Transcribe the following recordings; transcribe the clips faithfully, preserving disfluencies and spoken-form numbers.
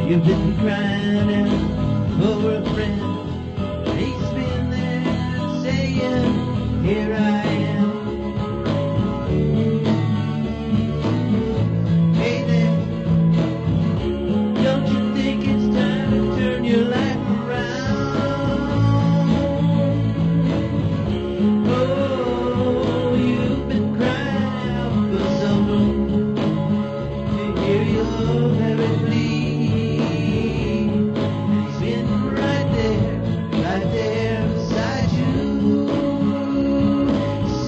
You've been crying out for a friend. He's been there saying, here I am. Hey there, don't you think it's time to turn your life around? Oh, you've been crying out for someone to hear your very plea.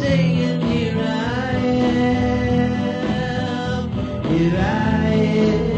Here I am.